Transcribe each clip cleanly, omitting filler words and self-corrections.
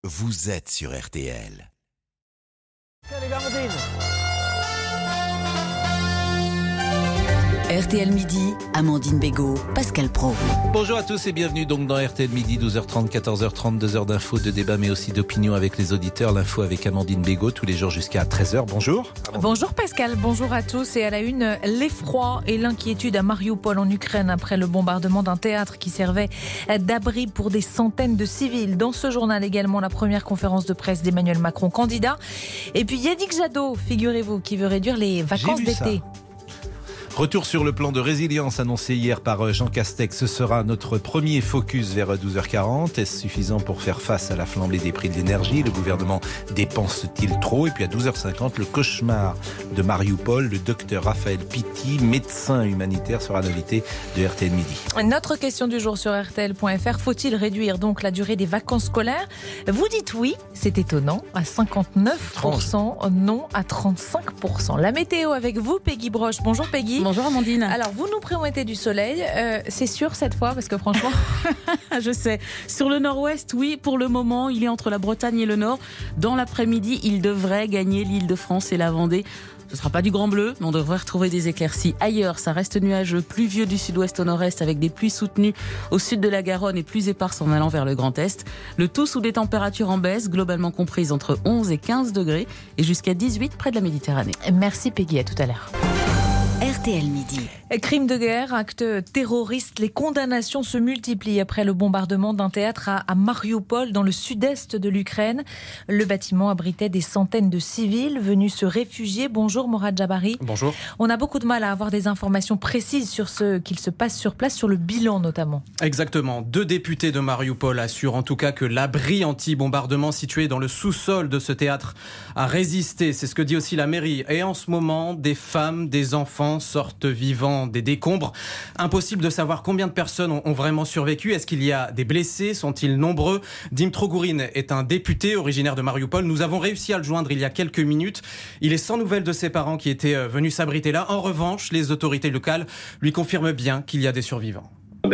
vous êtes sur RTL. RTL Midi, Amandine Bégaud, Pascal Praud. Bonjour à tous et bienvenue donc dans RTL Midi, 12h30, 14h30, 2 heures d'infos, de débat mais aussi d'opinion avec les auditeurs. L'info avec Amandine Bégaud tous les jours jusqu'à 13h. Bonjour. Bonjour Pascal, bonjour à tous. Et à la une, l'effroi et l'inquiétude à Mariupol en Ukraine après le bombardement d'un théâtre qui servait d'abri pour des centaines de civils. Dans ce journal également, la première conférence de presse d'Emmanuel Macron, candidat. Et puis Yannick Jadot, figurez-vous, qui veut réduire les vacances d'été. Retour sur le plan de résilience annoncé hier par Jean Castex. Ce sera notre premier focus vers 12h40. Est-ce suffisant pour faire face à la flambée des prix de l'énergie? Le gouvernement dépense-t-il trop? Et puis à 12h50, le cauchemar de Mariupol. Le docteur Raphaël Pitti, médecin humanitaire, sera l'invité de RTL Midi. Notre question du jour sur RTL.fr. Faut-il réduire donc la durée des vacances scolaires? Vous dites oui, c'est étonnant, à 59%, non à 35%. La météo avec vous, Peggy Broche. Bonjour Peggy. Bonjour Amandine. Alors, vous nous promettez du soleil, c'est sûr cette fois, parce que franchement... Je sais. Sur le nord-ouest, oui, pour le moment, il est entre la Bretagne et le nord. Dans l'après-midi, il devrait gagner l'Île-de-France et la Vendée. Ce ne sera pas du grand bleu, mais on devrait retrouver des éclaircies. Ailleurs, ça reste nuageux, pluvieux du sud-ouest au nord-est, avec des pluies soutenues au sud de la Garonne et plus éparses en allant vers le Grand Est. Le tout sous des températures en baisse, globalement comprises entre 11 et 15 degrés, et jusqu'à 18 près de la Méditerranée. Merci Peggy, à tout à l'heure. RTL Midi. Crime de guerre, acte terroriste, les condamnations se multiplient après le bombardement d'un théâtre à Mariupol, dans le sud-est de l'Ukraine. Le bâtiment abritait des centaines de civils venus se réfugier. Bonjour Morad Jabari. Bonjour. On a beaucoup de mal à avoir des informations précises sur ce qu'il se passe sur place, sur le bilan notamment. Exactement. 2 députés de Mariupol assurent en tout cas que l'abri anti-bombardement situé dans le sous-sol de ce théâtre a résisté. C'est ce que dit aussi la mairie. Et en ce moment, des femmes, des enfants sortent vivants des décombres. Impossible de savoir combien de personnes ont vraiment survécu. Est-ce qu'il y a des blessés? Sont-ils nombreux? Dimitro Gourin est un député originaire de Mariupol. Nous avons réussi à le joindre il y a quelques minutes. Il est sans nouvelles de ses parents qui étaient venus s'abriter là. En revanche, les autorités locales lui confirment bien qu'il y a des survivants.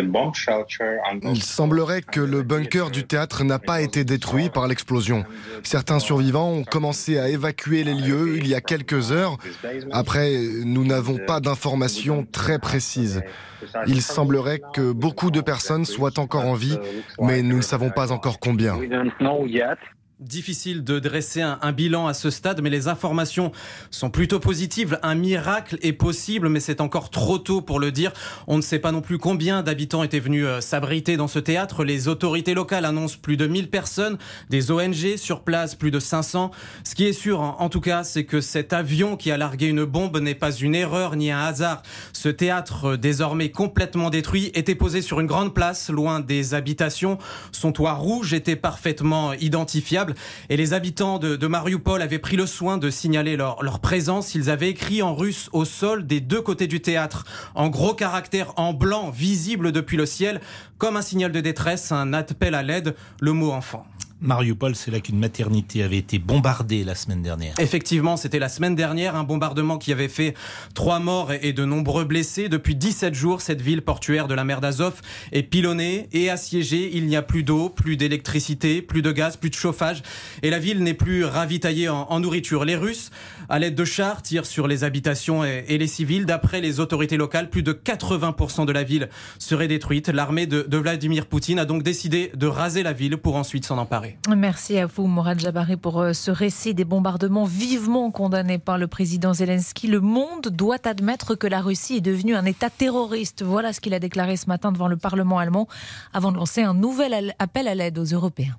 Il semblerait que le bunker du théâtre n'a pas été détruit par l'explosion. Certains survivants ont commencé à évacuer les lieux il y a quelques heures. Après, nous n'avons pas d'informations très précises. Il semblerait que beaucoup de personnes soient encore en vie, mais nous ne savons pas encore combien. Difficile de dresser un bilan à ce stade, mais les informations sont plutôt positives. Un miracle est possible, mais c'est encore trop tôt pour le dire. On ne sait pas non plus combien d'habitants étaient venus s'abriter dans ce théâtre. Les autorités locales annoncent plus de 1000 personnes, des ONG sur place plus de 500. Ce qui est sûr, en tout cas, c'est que cet avion qui a largué une bombe n'est pas une erreur ni un hasard. Ce théâtre, désormais complètement détruit, était posé sur une grande place, loin des habitations. Son toit rouge était parfaitement identifiable. Et les habitants de Mariupol avaient pris le soin de signaler leur présence. Ils avaient écrit en russe au sol des 2 côtés du théâtre, en gros caractères en blanc, visible depuis le ciel, comme un signal de détresse, un appel à l'aide, le mot enfant. Mariupol, c'est là qu'une maternité avait été bombardée la semaine dernière. Effectivement, c'était la semaine dernière, un bombardement qui avait fait 3 morts et de nombreux blessés. Depuis 17 jours, cette ville portuaire de la mer d'Azov est pilonnée et assiégée. Il n'y a plus d'eau, plus d'électricité, plus de gaz, plus de chauffage. Et la ville n'est plus ravitaillée en nourriture. Les Russes, à l'aide de chars, tirent sur les habitations et les civils. D'après les autorités locales, plus de 80% de la ville serait détruite. L'armée de Vladimir Poutine a donc décidé de raser la ville pour ensuite s'en emparer. Merci à vous, Morad Jabari, pour ce récit des bombardements vivement condamnés par le président Zelensky. Le monde doit admettre que la Russie est devenue un État terroriste. Voilà ce qu'il a déclaré ce matin devant le Parlement allemand avant de lancer un nouvel appel à l'aide aux Européens.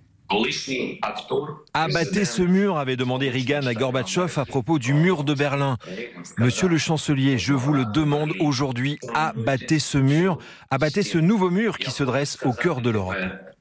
Abattez ce mur, avait demandé Reagan à Gorbatchev à propos du mur de Berlin. Monsieur le chancelier, je vous le demande aujourd'hui, abattez ce mur, abattez ce nouveau mur qui se dresse au cœur de l'Europe.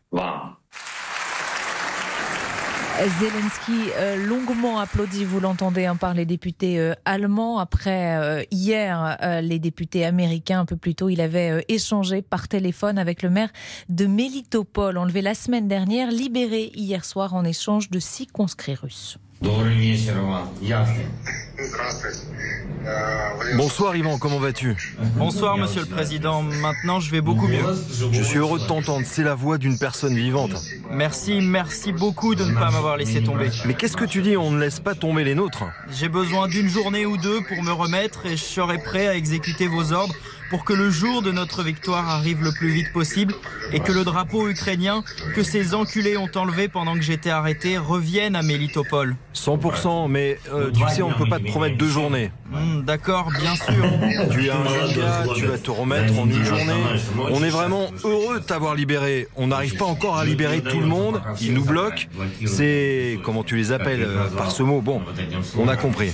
Zelensky longuement applaudi, vous l'entendez, par les députés allemands. Après hier, les députés américains, un peu plus tôt, il avait échangé par téléphone avec le maire de Melitopol, enlevé la semaine dernière, libéré hier soir en échange de 6 conscrits russes. Bonsoir Yvan, comment vas-tu ? Bonsoir Monsieur le Président, maintenant je vais beaucoup mieux. Je suis heureux de t'entendre, c'est la voix d'une personne vivante. Merci beaucoup de ne pas m'avoir laissé tomber. Mais qu'est-ce que tu dis ? On ne laisse pas tomber les nôtres. J'ai besoin d'une journée ou deux pour me remettre et je serai prêt à exécuter vos ordres pour que le jour de notre victoire arrive le plus vite possible et que le drapeau ukrainien que ces enculés ont enlevé pendant que j'étais arrêté revienne à Mélitopol. 100%, mais tu sais, on ne peut pas te promettre 2 journées. D'accord, bien sûr. Tu es un jeune gars, tu vas te remettre en une journée. On est vraiment heureux de t'avoir libéré. On n'arrive pas encore à libérer tout le monde. Ils nous bloquent. C'est... comment tu les appelles par ce mot ? Bon, on a compris.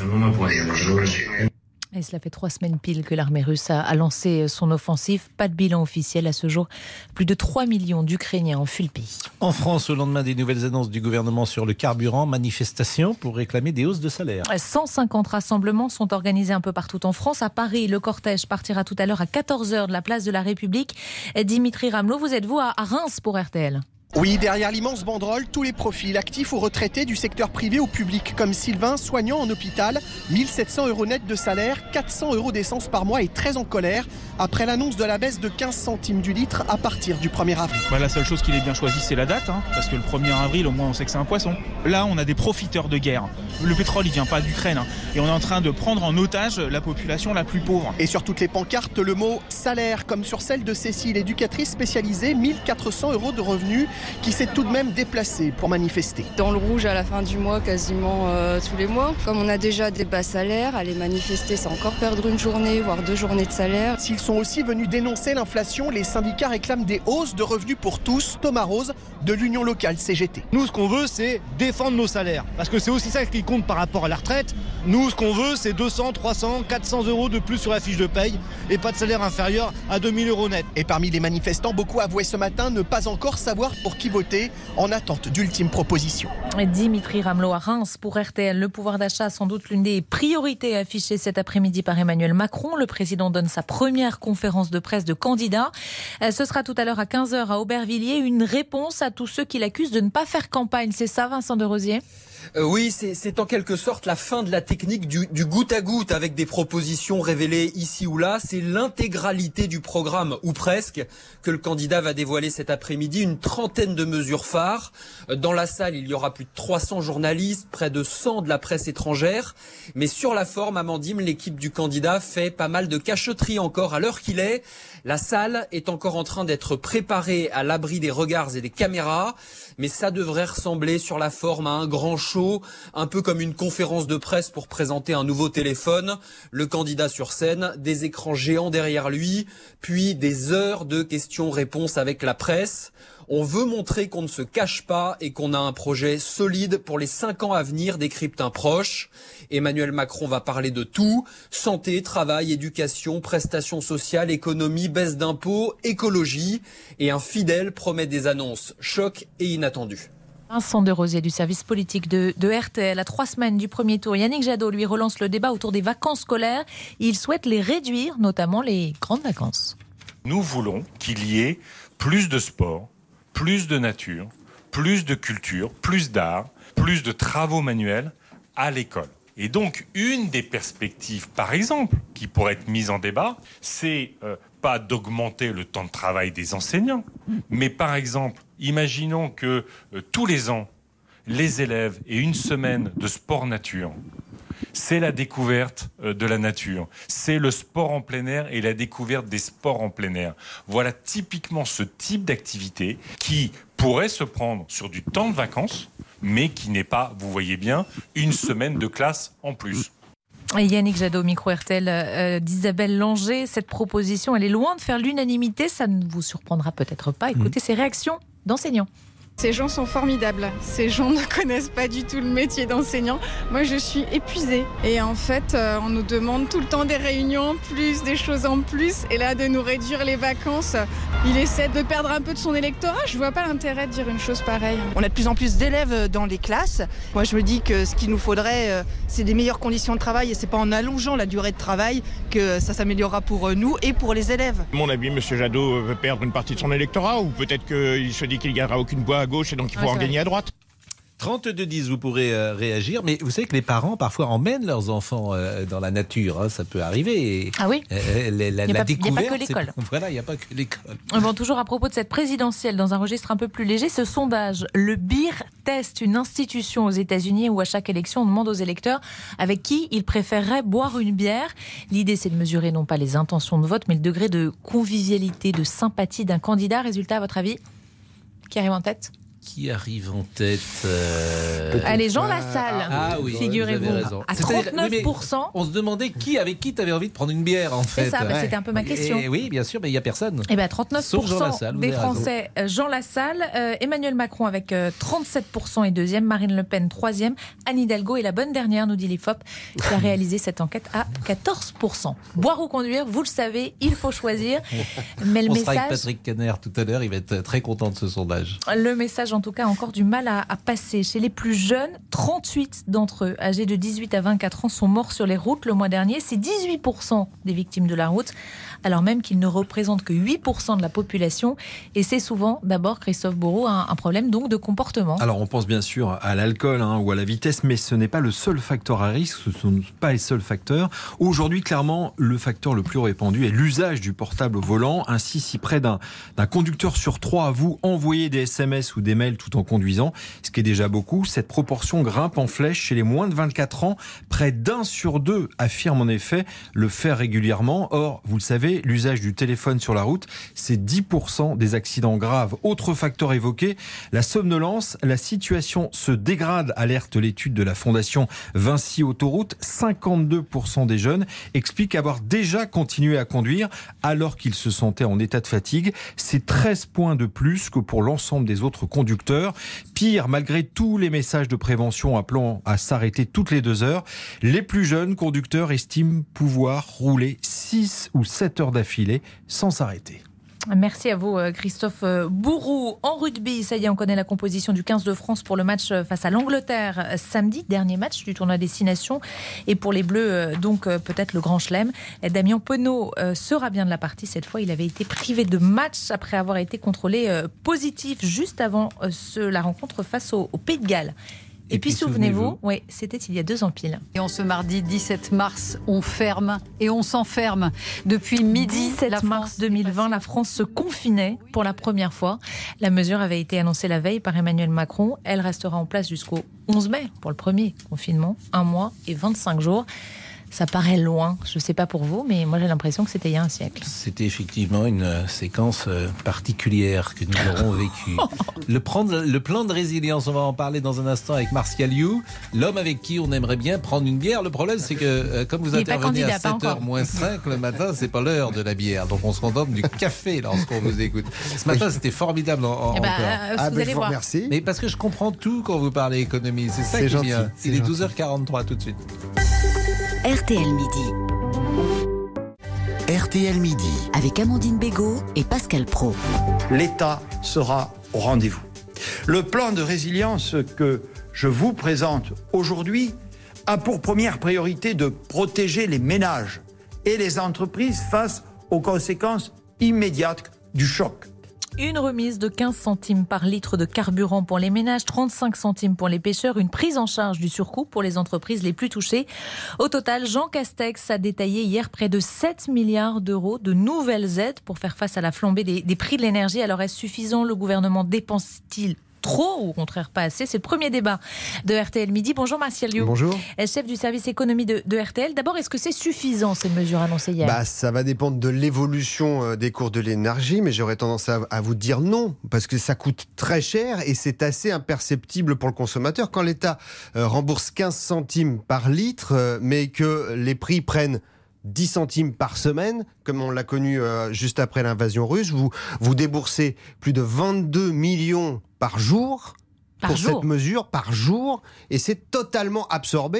Et cela fait 3 semaines pile que l'armée russe a lancé son offensive. Pas de bilan officiel à ce jour. Plus de 3 millions d'Ukrainiens ont fui le pays. En France, au lendemain des nouvelles annonces du gouvernement sur le carburant, manifestation pour réclamer des hausses de salaire. 150 rassemblements sont organisés un peu partout en France. À Paris, le cortège partira tout à l'heure à 14h de la place de la République. Dimitri Ramelot, vous êtes vous à Reims pour RTL ? Oui, derrière l'immense banderole, tous les profils, actifs ou retraités du secteur privé ou public, comme Sylvain, soignant en hôpital, 1 700 € net de salaire, 400 € d'essence par mois et très en colère, après l'annonce de la baisse de 15 centimes du litre à partir du 1er avril. La seule chose qu'il ait bien choisie, c'est la date, parce que le 1er avril, au moins, on sait que c'est un poisson. Là, on a des profiteurs de guerre. Le pétrole, il vient pas d'Ukraine, et on est en train de prendre en otage la population la plus pauvre. Et sur toutes les pancartes, le mot salaire, comme sur celle de Cécile, éducatrice spécialisée, 1 400 € de revenus, qui s'est tout de même déplacé pour manifester. Dans le rouge à la fin du mois, quasiment tous les mois. Comme on a déjà des bas salaires, aller manifester, c'est encore perdre une journée, voire 2 journées de salaire. S'ils sont aussi venus dénoncer l'inflation, les syndicats réclament des hausses de revenus pour tous. Thomas Rose, de l'Union locale CGT. Nous, ce qu'on veut, c'est défendre nos salaires. Parce que c'est aussi ça qui compte par rapport à la retraite. Nous, ce qu'on veut, c'est 200, 300, 400 € de plus sur la fiche de paye et pas de salaire inférieur à 2 000 € net. Et parmi les manifestants, beaucoup avouaient ce matin ne pas encore savoir pour qui voter, en attente d'ultimes propositions. Dimitri Ramelot à Reims pour RTL. Le pouvoir d'achat, sans doute l'une des priorités affichées cet après-midi par Emmanuel Macron. Le président donne sa première conférence de presse de candidat. Ce sera tout à l'heure à 15h à Aubervilliers. Une réponse à tous ceux qui l'accusent de ne pas faire campagne. C'est ça, Vincent de Rosier ? Oui, c'est en quelque sorte la fin de la technique du goutte à goutte avec des propositions révélées ici ou là. C'est l'intégralité du programme, ou presque, que le candidat va dévoiler cet après-midi. Une trentaine de mesures phares. Dans la salle, il y aura plus de 300 journalistes, près de 100 de la presse étrangère. Mais sur la forme, Amandine, l'équipe du candidat fait pas mal de cachotterie encore à l'heure qu'il est. La salle est encore en train d'être préparée à l'abri des regards et des caméras. Mais ça devrait ressembler sur la forme à un grand show, un peu comme une conférence de presse pour présenter un nouveau téléphone. Le candidat sur scène, des écrans géants derrière lui, puis des heures de questions-réponses avec la presse. On veut montrer qu'on ne se cache pas et qu'on a un projet solide pour les 5 ans à venir, décrypte un proche. Emmanuel Macron va parler de tout. Santé, travail, éducation, prestations sociales, économie, baisse d'impôts, écologie. Et un fidèle promet des annonces choc et inattendues. Vincent de Rosier du service politique de RTL. À 3 semaines du premier tour, Yannick Jadot lui relance le débat autour des vacances scolaires. Il souhaite les réduire, notamment les grandes vacances. Nous voulons qu'il y ait plus de sport, plus de nature, plus de culture, plus d'art, plus de travaux manuels à l'école. Et donc, une des perspectives, par exemple, qui pourrait être mise en débat, c'est pas d'augmenter le temps de travail des enseignants, mais par exemple, imaginons que tous les ans, les élèves aient une semaine de sport nature. C'est la découverte de la nature. C'est le sport en plein air et la découverte des sports en plein air. Voilà typiquement ce type d'activité qui pourrait se prendre sur du temps de vacances, mais qui n'est pas, vous voyez bien, une semaine de classe en plus. Yannick Jadot, micro RTL d'Isabelle Langer. Cette proposition, elle est loin de faire l'unanimité. Ça ne vous surprendra peut-être pas. Écoutez ces réactions d'enseignants. Ces gens sont formidables. Ces gens ne connaissent pas du tout le métier d'enseignant. Moi, je suis épuisée. Et en fait, on nous demande tout le temps des réunions en plus, des choses en plus. Et là, de nous réduire les vacances, il essaie de perdre un peu de son électorat. Je vois pas l'intérêt de dire une chose pareille. On a de plus en plus d'élèves dans les classes. Moi, je me dis que ce qu'il nous faudrait, c'est des meilleures conditions de travail. Et c'est pas en allongeant la durée de travail que ça s'améliorera pour nous et pour les élèves. À mon avis, M. Jadot veut perdre une partie de son électorat, ou peut-être qu'il se dit qu'il ne gagnera aucune voix à gauche et donc il faut en gagner à droite. 32-10, vous pourrez réagir, mais vous savez que les parents parfois emmènent leurs enfants dans la nature, hein, ça peut arriver. Ah oui. La découverte. Il n'y a pas que l'école. Voilà, il n'y a pas que l'école. Bon, toujours à propos de cette présidentielle, dans un registre un peu plus léger, ce sondage, le Beer Test, une institution aux États-Unis où à chaque élection on demande aux électeurs avec qui ils préféreraient boire une bière. L'idée, c'est de mesurer non pas les intentions de vote, mais le degré de convivialité, de sympathie d'un candidat. Résultat, à votre avis, qui arrive en tête ? Qui arrive en tête Allez, Jean Lassalle, figurez-vous, à 39%. On se demandait avec qui tu avais envie de prendre une bière, en fait. C'est ça, c'était un peu ma question. Oui, bien sûr, mais il n'y a personne. Et 39% des Français, Jean Lassalle, Emmanuel Macron avec 37% et deuxième, Marine Le Pen troisième, Anne Hidalgo est la bonne dernière, nous dit l'IFOP, qui a réalisé cette enquête à 14%. Boire ou conduire, vous le savez, il faut choisir. Mais on sera avec Patrick Caner tout à l'heure, il va être très content de ce sondage. Le message en tout cas encore du mal à passer. Chez les plus jeunes, 38 d'entre eux, âgés de 18 à 24 ans, sont morts sur les routes le mois dernier. C'est 18% des victimes de la route, alors même qu'ils ne représentent que 8% de la population. Et c'est souvent, d'abord, Christophe Bourreau, un problème donc de comportement. Alors on pense bien sûr à l'alcool ou à la vitesse, mais ce n'est pas le seul facteur à risque, ce ne sont pas les seuls facteurs. Aujourd'hui, clairement, le facteur le plus répandu est l'usage du portable au volant. Ainsi, si près d'un conducteur sur 3 avoue envoyer des SMS ou des mails tout en conduisant, ce qui est déjà beaucoup, cette proportion grimpe en flèche chez les moins de 24 ans. Près d'1 sur 2 affirme en effet le faire régulièrement. Or, vous le savez, l'usage du téléphone sur la route, c'est 10% des accidents graves. Autre facteur évoqué, la somnolence. La situation se dégrade, alerte l'étude de la Fondation Vinci Autoroute. 52% des jeunes expliquent avoir déjà continué à conduire alors qu'ils se sentaient en état de fatigue. C'est 13 points de plus que pour l'ensemble des autres conducteurs. Pire, malgré tous les messages de prévention appelant à s'arrêter toutes les 2 heures, les plus jeunes conducteurs estiment pouvoir rouler 6 ou 7 heures d'affilée sans s'arrêter. Merci à vous Christophe Bourreau. En rugby, ça y est, on connaît la composition du 15 de France pour le match face à l'Angleterre samedi, dernier match du tournoi Destination. Et pour les Bleus, donc peut-être le grand chelem. Damien Penaud sera bien de la partie. Cette fois, il avait été privé de match après avoir été contrôlé positif juste avant la rencontre face au Pays de Galles. Et puis souvenez-vous, oui, c'était il y a 2 ans pile. Et en ce mardi 17 mars, on ferme et on s'enferme. Depuis midi, 17 mars 2020, la France se confinait pour la première fois. La mesure avait été annoncée la veille par Emmanuel Macron. Elle restera en place jusqu'au 11 mai pour le premier confinement. 1 mois et 25 jours. Ça paraît loin, je ne sais pas pour vous, mais moi j'ai l'impression que c'était il y a un siècle. C'était effectivement une séquence particulière que nous aurons vécue. Le plan de résilience, on va en parler dans un instant avec Martial You, l'homme avec qui on aimerait bien prendre une bière. Le problème, c'est que comme vous intervenez à 7h moins 5 le matin, c'est pas l'heure de la bière. Donc on se contente du café lorsqu'on vous écoute. Ce matin, c'était formidable encore. Vous allez voir. Merci. Mais parce que je comprends tout quand vous parlez économie. C'est ça qui est bien. Il est 12h43 tout de suite. RTL Midi. RTL Midi. Avec Amandine Bégaud et Pascal Praud. L'État sera au rendez-vous. Le plan de résilience que je vous présente aujourd'hui a pour première priorité de protéger les ménages et les entreprises face aux conséquences immédiates du choc. Une remise de 15 centimes par litre de carburant pour les ménages, 35 centimes pour les pêcheurs, une prise en charge du surcoût pour les entreprises les plus touchées. Au total, Jean Castex a détaillé hier près de 7 milliards d'euros de nouvelles aides pour faire face à la flambée des prix de l'énergie. Alors est-ce suffisant? Le gouvernement dépense-t-il trop ou au contraire pas assez? C'est le premier débat de RTL Midi. Bonjour Martial You. Bonjour. Chef du service économie de RTL. D'abord, est-ce que c'est suffisant ces mesures annoncées hier? Ça va dépendre de l'évolution des cours de l'énergie, mais j'aurais tendance à vous dire non, parce que ça coûte très cher et c'est assez imperceptible pour le consommateur. Quand l'État rembourse 15 centimes par litre, mais que les prix prennent 10 centimes par semaine, comme on l'a connu juste après l'invasion russe, vous déboursez plus de 22 millions par jour pour cette mesure, par jour, et c'est totalement absorbé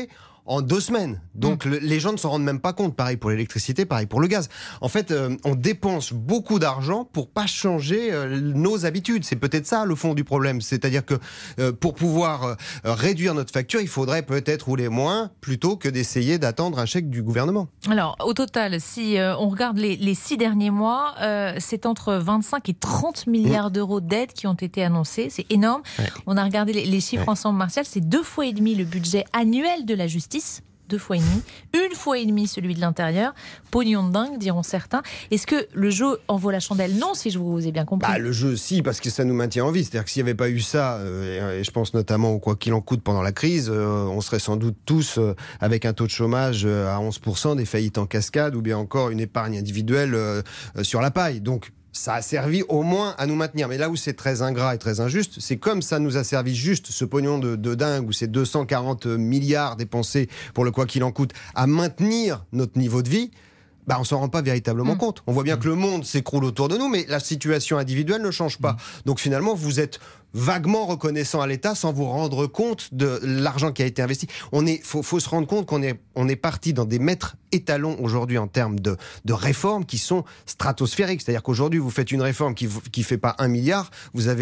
en 2 semaines. Donc les gens ne s'en rendent même pas compte. Pareil pour l'électricité, pareil pour le gaz. En fait, on dépense beaucoup d'argent pour pas changer nos habitudes. C'est peut-être ça le fond du problème. C'est-à-dire que pour pouvoir réduire notre facture, il faudrait peut-être rouler moins plutôt que d'essayer d'attendre un chèque du gouvernement. Alors, au total, si on regarde les 6 derniers mois, c'est entre 25 et 30 milliards d'euros d'aides qui ont été annoncés. C'est énorme. Ouais. On a regardé les chiffres ensemble, Martial. C'est 2,5 fois le budget annuel de la justice. 2,5 fois. 1,5 fois celui de l'intérieur. Pognon de dingue, diront certains. Est-ce que le jeu en vaut la chandelle? Non, si je vous ai bien compris. Le jeu, si, parce que ça nous maintient en vie. C'est-à-dire que s'il n'y avait pas eu ça, et je pense notamment au quoi qu'il en coûte pendant la crise, on serait sans doute tous avec un taux de chômage à 11%, des faillites en cascade, ou bien encore une épargne individuelle sur la paille. Donc, ça a servi au moins à nous maintenir. Mais là où c'est très ingrat et très injuste, c'est comme ça nous a servi juste ce pognon de dingue, ou ces 240 milliards dépensés pour le quoi qu'il en coûte, à maintenir notre niveau de vie. On s'en rend pas véritablement compte. On voit bien que le monde s'écroule autour de nous, mais la situation individuelle ne change pas. Donc finalement, vous êtes vaguement reconnaissant à l'État sans vous rendre compte de l'argent qui a été investi. Faut se rendre compte qu'on est parti dans des mètres étalons aujourd'hui en termes de réformes qui sont stratosphériques. C'est-à-dire qu'aujourd'hui, vous faites une réforme qui fait pas 1 milliard,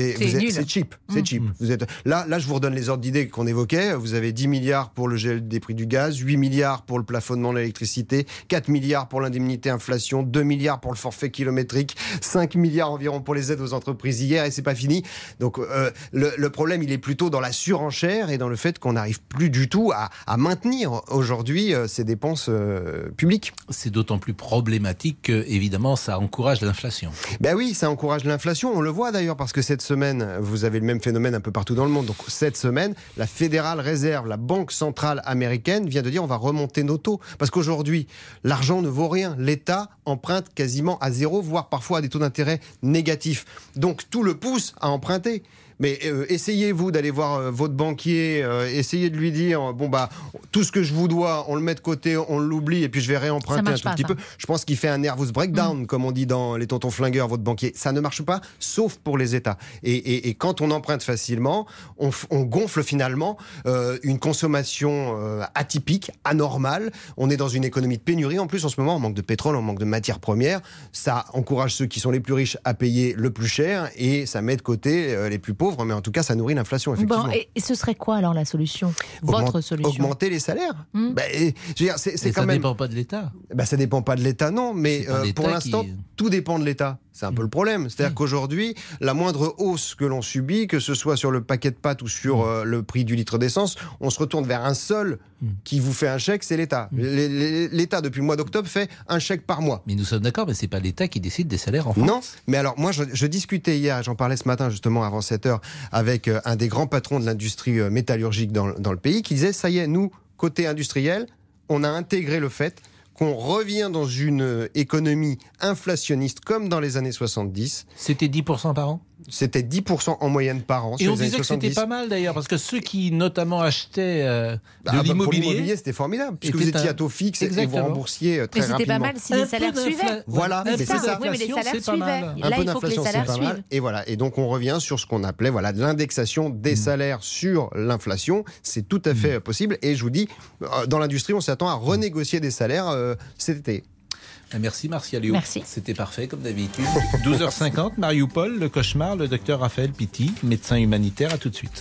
c'est cheap. C'est cheap. Vous êtes, là, je vous redonne les ordres d'idées qu'on évoquait. Vous avez 10 milliards pour le gel des prix du gaz, 8 milliards pour le plafonnement de l'électricité, 4 milliards pour l'indemnité inflation, 2 milliards pour le forfait kilométrique, 5 milliards environ pour les aides aux entreprises hier, et c'est pas fini. Donc, le problème, il est plutôt dans la surenchère et dans le fait qu'on n'arrive plus du tout à maintenir aujourd'hui ces dépenses publiques. C'est d'autant plus problématique que, évidemment, ça encourage l'inflation. Oui, ça encourage l'inflation. On le voit d'ailleurs parce que cette semaine, vous avez le même phénomène un peu partout dans le monde. Donc cette semaine, la Fédérale Réserve, la Banque Centrale Américaine, vient de dire on va remonter nos taux. Parce qu'aujourd'hui, l'argent ne vaut rien. L'État emprunte quasiment à 0, voire parfois à des taux d'intérêt négatifs. Donc tout le pousse à emprunter. Mais essayez-vous d'aller voir votre banquier, essayez de lui dire tout ce que je vous dois, on le met de côté, on l'oublie et puis je vais réemprunter un tout petit peu. Je pense qu'il fait un nervous breakdown, comme on dit dans les tontons flingueurs, votre banquier. Ça ne marche pas, sauf pour les États. Et quand on emprunte facilement, on gonfle finalement une consommation atypique, anormale. On est dans une économie de pénurie. En plus, en ce moment, on manque de pétrole, on manque de matières premières. Ça encourage ceux qui sont les plus riches à payer le plus cher et ça met de côté les plus pauvres. Mais en tout cas, ça nourrit l'inflation, effectivement. Et ce serait quoi alors la solution? Votre solution? Augmenter les salaires. Je veux dire, c'est quand ça même... dépend pas de l'État. Ça dépend pas de l'État, non. Mais pour l'instant, tout dépend de l'État. C'est un peu le problème. C'est-à-dire qu'aujourd'hui, la moindre hausse que l'on subit, que ce soit sur le paquet de pâtes ou sur le prix du litre d'essence, on se retourne vers un seul qui vous fait un chèque, c'est l'État. L'État, depuis le mois d'octobre, fait un chèque par mois. Mais nous sommes d'accord, mais c'est pas l'État qui décide des salaires en France. Non, mais alors moi, je discutais hier, j'en parlais ce matin justement avant 7h, avec un des grands patrons de l'industrie métallurgique dans le pays, qui disait, ça y est, nous, côté industriel, on a intégré le fait qu'on revient dans une économie inflationniste comme dans les années 70. C'était 10% par an ? C'était 10% en moyenne par an. Et on disait que c'était pas mal d'ailleurs, parce que ceux qui notamment achetaient de l'immobilier... Pour l'immobilier, c'était formidable, puisque vous étiez à taux fixe et vous remboursiez très rapidement. Mais c'était pas mal si les salaires suivaient. Voilà, c'est ça. Oui, mais les salaires suivaient. Un Là, peu il faut que les d'inflation, salaires c'est pas mal. suivent. Et voilà. Et donc, on revient sur ce qu'on appelait de l'indexation des salaires sur l'inflation. C'est tout à fait possible. Et je vous dis, dans l'industrie, on s'attend à renégocier des salaires cet été. Merci Martial Léo. Merci. C'était parfait comme d'habitude. 12h50, Mariupol, le cauchemar, le docteur Raphaël Pitti, médecin humanitaire. À tout de suite.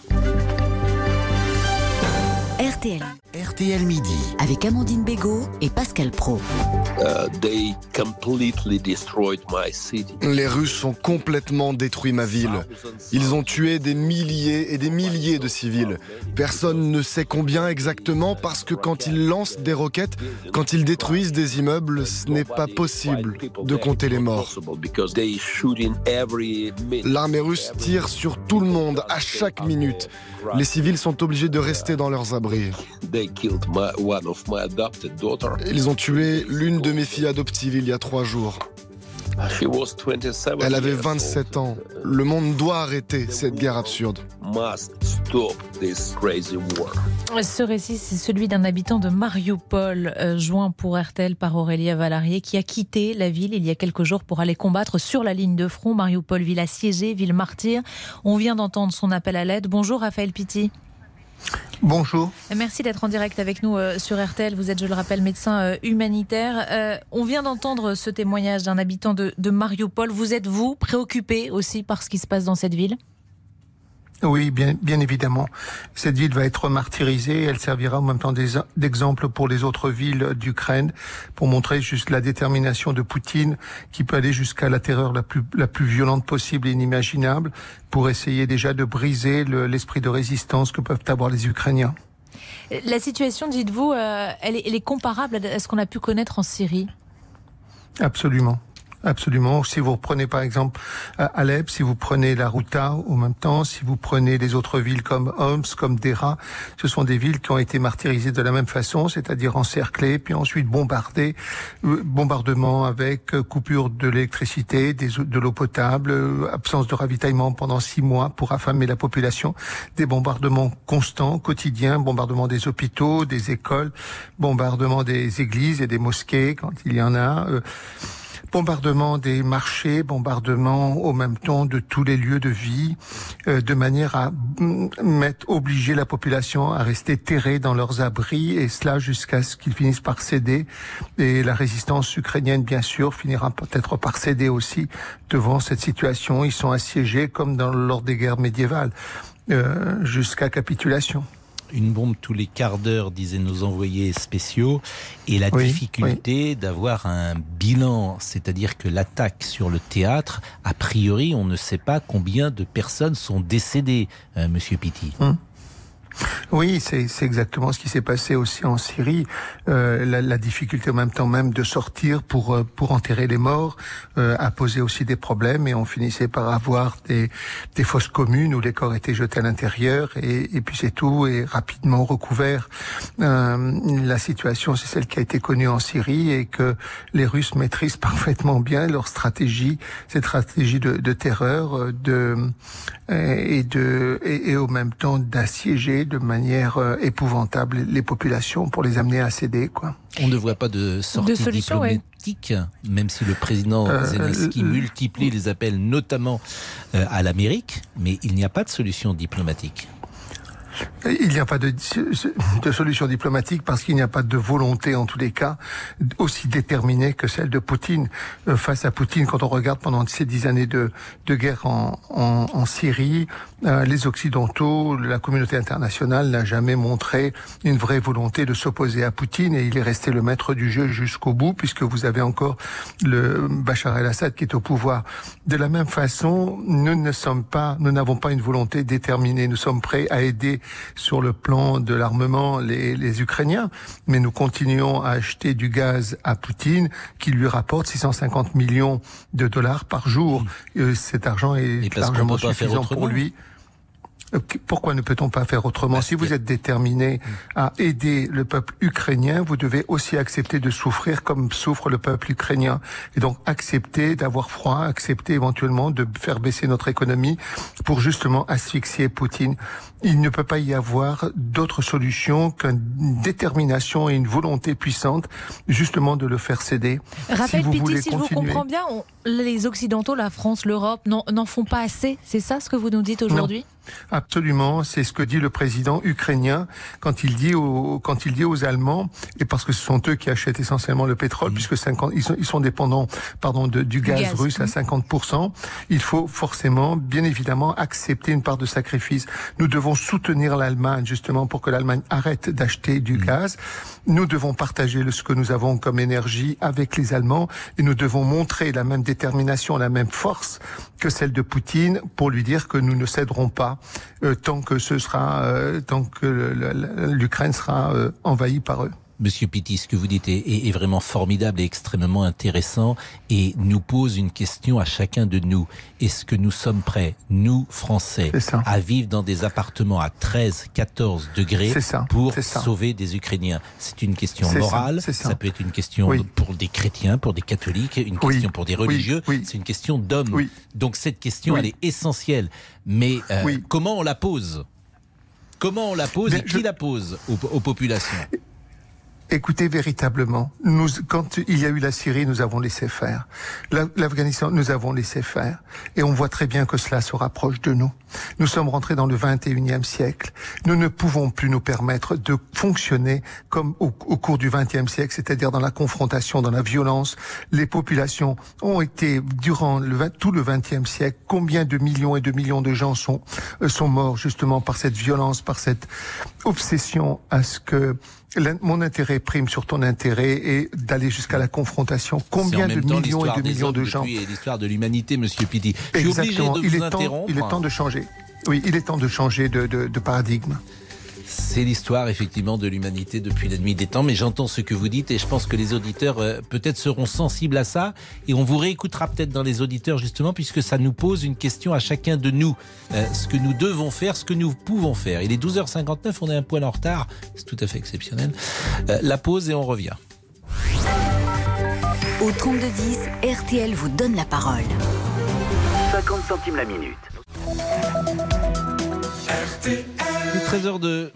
RTL. RTL Midi. Avec Amandine Bégaud et Pascal Praud. Les Russes ont complètement détruit ma ville. Ils ont tué des milliers et des milliers de civils. Personne ne sait combien exactement parce que quand ils lancent des roquettes, quand ils détruisent des immeubles, ce n'est pas possible de compter les morts. L'armée russe tire sur tout le monde à chaque minute. Les civils sont obligés de rester dans leurs abris. Ils ont tué l'une de mes filles adoptives il y a 3 jours. Elle avait 27 ans. Le monde doit arrêter cette guerre absurde. Ce récit, c'est celui d'un habitant de Mariupol, joint pour RTL par Aurélia Valarié, qui a quitté la ville il y a quelques jours pour aller combattre sur la ligne de front. Mariupol, ville assiégée, ville martyre. On vient d'entendre son appel à l'aide. Bonjour Raphaël Pitti. Bonjour. Merci d'être en direct avec nous sur RTL. Vous êtes, je le rappelle, médecin humanitaire. On vient d'entendre ce témoignage d'un habitant de Mariupol. Vous êtes, vous, préoccupé aussi par ce qui se passe dans cette ville ? Oui, bien évidemment. Cette ville va être martyrisée. Elle servira en même temps d'exemple pour les autres villes d'Ukraine, pour montrer juste la détermination de Poutine, qui peut aller jusqu'à la terreur la plus violente possible et inimaginable, pour essayer déjà de briser l'esprit de résistance que peuvent avoir les Ukrainiens. La situation, dites-vous, elle est comparable à ce qu'on a pu connaître en Syrie ? Absolument. Absolument. Si vous prenez par exemple Alep, si vous prenez la Ghouta en même temps, si vous prenez les autres villes comme Homs, comme Dera, ce sont des villes qui ont été martyrisées de la même façon, c'est-à-dire encerclées, puis ensuite bombardées, bombardement avec coupure de l'électricité, de l'eau potable, absence de ravitaillement pendant 6 mois pour affamer la population, des bombardements constants, quotidiens, bombardement des hôpitaux, des écoles, bombardement des églises et des mosquées quand il y en a, bombardement des marchés, bombardement au même temps de tous les lieux de vie, de manière à obliger la population à rester terrée dans leurs abris, et cela jusqu'à ce qu'ils finissent par céder. Et la résistance ukrainienne, bien sûr, finira peut-être par céder aussi devant cette situation. Ils sont assiégés comme lors des guerres médiévales, jusqu'à capitulation. Une bombe tous les quarts d'heure, disaient nos envoyés spéciaux, et la difficulté d'avoir un bilan, c'est-à-dire que l'attaque sur le théâtre, a priori, on ne sait pas combien de personnes sont décédées, Monsieur Pitti. Oui, c'est exactement ce qui s'est passé aussi en Syrie. La difficulté en même temps même de sortir pour enterrer les morts a posé aussi des problèmes, et on finissait par avoir des fosses communes où les corps étaient jetés à l'intérieur, et puis c'est tout, et rapidement recouvert. La situation, c'est celle qui a été connue en Syrie, et que les Russes maîtrisent parfaitement bien leur stratégie, cette stratégie de terreur, et au même temps d'assiéger de manière épouvantable les populations pour les amener à céder, quoi. On ne voit pas de sortie diplomatique, même si le président Zelensky multiplie les appels, notamment à l'Amérique, mais il n'y a pas de solution diplomatique. Il n'y a pas de solution diplomatique parce qu'il n'y a pas de volonté, en tous les cas, aussi déterminée que celle de Poutine. Face à Poutine, quand on regarde pendant ces 10 années de guerre en Syrie, les Occidentaux, la communauté internationale n'a jamais montré une vraie volonté de s'opposer à Poutine, et il est resté le maître du jeu jusqu'au bout, puisque vous avez encore le Bachar el-Assad qui est au pouvoir. De la même façon, nous n'avons pas une volonté déterminée. Nous sommes prêts à aider sur le plan de l'armement les Ukrainiens, mais nous continuons à acheter du gaz à Poutine qui lui rapporte 650 millions de dollars par jour. Cet argent est largement suffisant pour lui. Pourquoi ne peut-on pas faire autrement ? Si vous êtes déterminé à aider le peuple ukrainien, vous devez aussi accepter de souffrir comme souffre le peuple ukrainien. Et donc accepter d'avoir froid, accepter éventuellement de faire baisser notre économie pour justement asphyxier Poutine. Il ne peut pas y avoir d'autre solution qu'une détermination et une volonté puissante justement de le faire céder. Raphaël Pitti, si je vous comprends bien, les Occidentaux, la France, l'Europe n'en font pas assez. C'est ça ce que vous nous dites aujourd'hui ? Absolument, c'est ce que dit le président ukrainien quand il dit aux Allemands, et parce que ce sont eux qui achètent essentiellement le pétrole, puisque ils sont dépendants du gaz russe à 50%, il faut forcément, bien évidemment, accepter une part de sacrifice. Nous devons soutenir l'Allemagne justement pour que l'Allemagne arrête d'acheter du gaz. Nous devons partager ce que nous avons comme énergie avec les Allemands, et nous devons montrer la même détermination, la même force que celle de Poutine pour lui dire que nous ne céderons pas tant que l'Ukraine sera envahie par eux. Monsieur Pitti, ce que vous dites est vraiment formidable et extrêmement intéressant, et nous pose une question à chacun de nous. Est-ce que nous sommes prêts, nous Français, à vivre dans des appartements à 13, 14 degrés pour sauver des Ukrainiens ? C'est une question morale, ça peut être une question pour des chrétiens, pour des catholiques, une question pour des religieux, c'est une question d'hommes. Donc cette question, elle est essentielle. Mais comment on la pose ? Comment on la pose et qui la pose aux populations ? Écoutez, véritablement, quand il y a eu la Syrie, nous avons laissé faire. L'Afghanistan, nous avons laissé faire. Et on voit très bien que cela se rapproche de nous. Nous sommes rentrés dans le 21e siècle. Nous ne pouvons plus nous permettre de fonctionner comme au cours du 20e siècle, c'est-à-dire dans la confrontation, dans la violence. Les populations ont été, durant tout le 20e siècle, combien de millions et de millions de gens sont morts justement par cette violence, par cette obsession à ce que mon intérêt prime sur ton intérêt et d'aller jusqu'à la confrontation. Combien de millions et de millions de gens. Et l'histoire de l'humanité, Monsieur Piti. Exactement. Il est temps de changer. Oui, il est temps de changer de paradigme. C'est l'histoire effectivement de l'humanité depuis la nuit des temps, mais j'entends ce que vous dites et je pense que les auditeurs peut-être seront sensibles à ça et on vous réécoutera peut-être dans les auditeurs justement puisque ça nous pose une question à chacun de nous, ce que nous devons faire, ce que nous pouvons faire. Il est 12h59, on est un poil en retard, c'est tout à fait exceptionnel. La pause et on revient. Au 3210, RTL vous donne la parole. 50 centimes la minute. RTL. 13h02.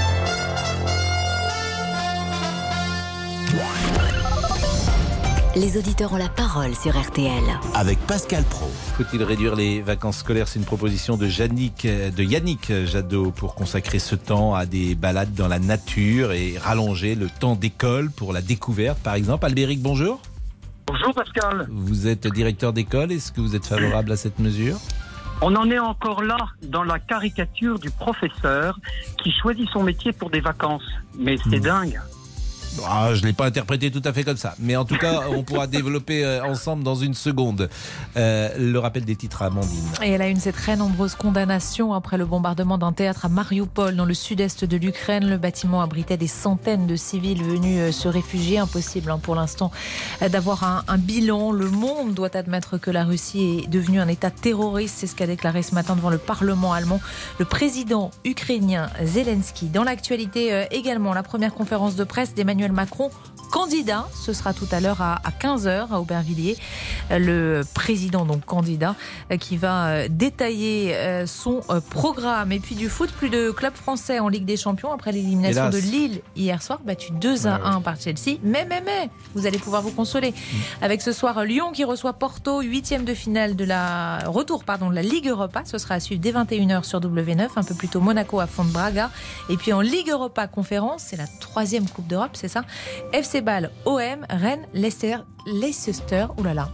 Les auditeurs ont la parole sur RTL. Avec Pascal Praud. Faut-il réduire les vacances scolaires? C'est une proposition de Yannick Jadot pour consacrer ce temps à des balades dans la nature et rallonger le temps d'école pour la découverte, par exemple. Albéric, bonjour. Bonjour Pascal. Vous êtes directeur d'école. Est-ce que vous êtes favorable à cette mesure? On en est encore là dans la caricature du professeur qui choisit son métier pour des vacances. Mais c'est dingue. Je ne l'ai pas interprété tout à fait comme ça. Mais en tout cas, on pourra développer ensemble dans une seconde. Le rappel des titres à Amandine. Et elle a une, ces très nombreuses condamnations après le bombardement d'un théâtre à Mariupol, dans le sud-est de l'Ukraine. Le bâtiment abritait des centaines de civils venus se réfugier. Impossible pour l'instant d'avoir un bilan. Le monde doit admettre que la Russie est devenue un État terroriste. C'est ce qu'a déclaré ce matin devant le Parlement allemand le président ukrainien Zelensky. Dans l'actualité également, la première conférence de presse d'Emmanuel Macron, candidat. Ce sera tout à l'heure à 15h à Aubervilliers. Le président, donc candidat, qui va détailler son programme. Et puis du foot, plus de clubs français en Ligue des Champions après l'élimination de Lille hier soir, battu 2-1 par Chelsea. Mais, vous allez pouvoir vous consoler. Avec ce soir, Lyon qui reçoit Porto, 8e de finale de la Ligue Europa. Ce sera à suivre dès 21h sur W9. Un peu plus tôt, Monaco à Font Braga. Et puis en Ligue Europa Conférence, c'est la 3e Coupe d'Europe, c'est ça. FC Bâle, OM, Rennes, Leicester. Leicester. Voilà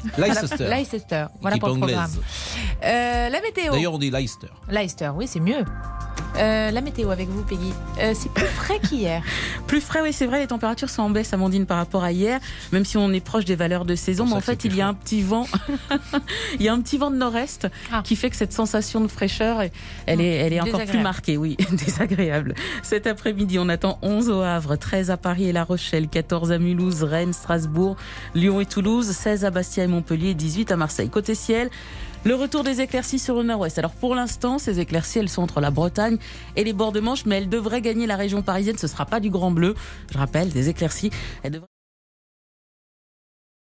pour le programme. La météo. D'ailleurs, on dit Leicester. Leicester, oui, c'est mieux. La météo avec vous, Peggy. C'est plus frais qu'hier. Plus frais, oui, c'est vrai. Les températures sont en baisse, Amandine, par rapport à hier, même si on est proche des valeurs de saison. Mais en fait, il y a un petit vent. Il y a un petit vent de nord-est qui fait que cette sensation de fraîcheur, elle est encore plus marquée. Oui, désagréable. Cet après-midi, on attend 11 au Havre, 13 à Paris et La Rochelle, 14 à Mulhouse, Rennes, Strasbourg, Lyon et Toulouse, 16 à Bastia et Montpellier, 18 à Marseille. Côté ciel, le retour des éclaircies sur le nord-ouest. Alors pour l'instant, ces éclaircies, elles sont entre la Bretagne et les bords de Manche, mais elles devraient gagner la région parisienne. Ce ne sera pas du grand bleu. Je rappelle, des éclaircies. Elles devraient...